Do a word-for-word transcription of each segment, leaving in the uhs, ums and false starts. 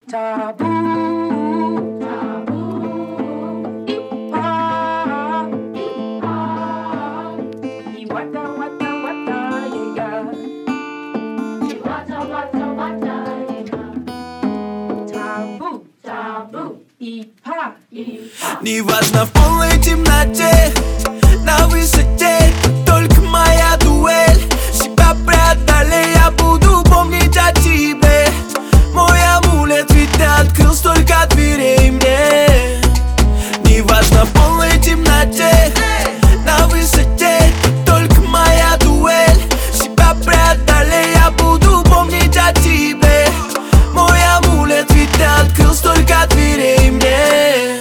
Табу, табу, и-а, и-а, и вата, вата, вата, яга, и вата, вата, вата, яга. Табу, табу, и-а, и-а. Неважно, в полной темноте, на высоте, только моя дуэль. Себя преодолей, я буду помнить о тебе. Мой амулет, ведь ты открыл столько дверей мне. Неважно, в полной темноте, на высоте, только моя дуэль. Себя преодолей, я буду помнить о тебе. Мой амулет, ведь ты открыл столько дверей мне.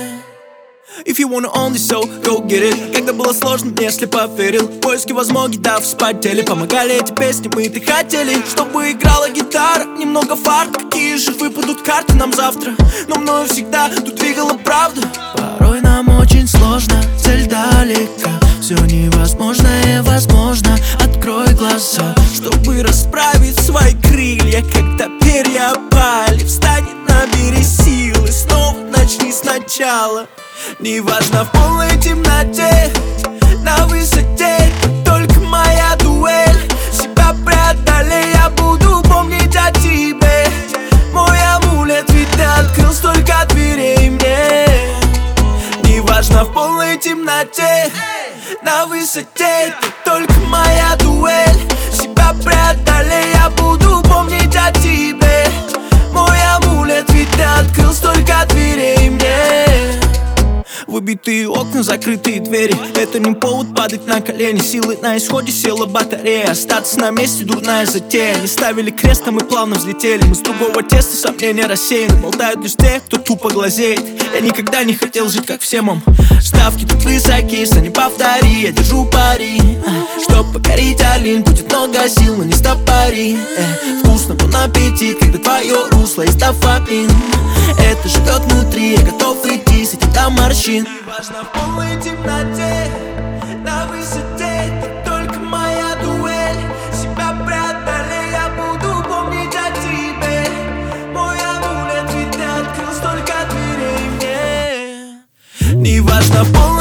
If you wanna own this soul, go get it. Когда было сложно, мне слепо верил. Поиски возможно, да, вспотели. Помогали эти песни, мы-то хотели, чтобы играла гитара, немного фар. Какие же выпадут карты нам завтра? Но мною всегда тут двигала правда. Порой нам очень сложно, цель далека. Все невозможное возможно. Открой глаза, чтобы расправить свои крылья. Когда перья опали, встань и набери силы. Снова начни сначала. Неважно, в полной темноте, на высоте, только моя дуэль. Себя преодолей, я буду помнить о тебе. Мой амулет, ведь ты открыл столько дверей мне. Неважно, в полной темноте, на высоте, ты только моя дуэль. Себя преодолей, я буду помнить о тебе. Мой амулет, ведь ты открыл столько дверей мне. Выбитые окна, закрытые двери, это не повод падать на колени. Силы на исходе, села батарея. Остаться на месте, дурная затея. Не ставили крест, а мы плавно взлетели. Мы с другого теста, сомнения рассеяны. Болтают лишь те, кто тупо глазеет. Я никогда не хотел жить как все, мам. Ставки тут высоки, не повтори. Я держу пари, чтоб покорить Олимп. Будет много сил, но не стопори. э, Вкусно, bon аппетит, когда твое русло есть дофамин. Это живет внутри, я готов идти с этим до морщин. Неважно, в полной темноте, на высоте, ты только моя дуэль. Себя преодолей, я буду помнить о тебе. Мой амулет, ведь ты открыл столько дверей мне. Неважно, в полной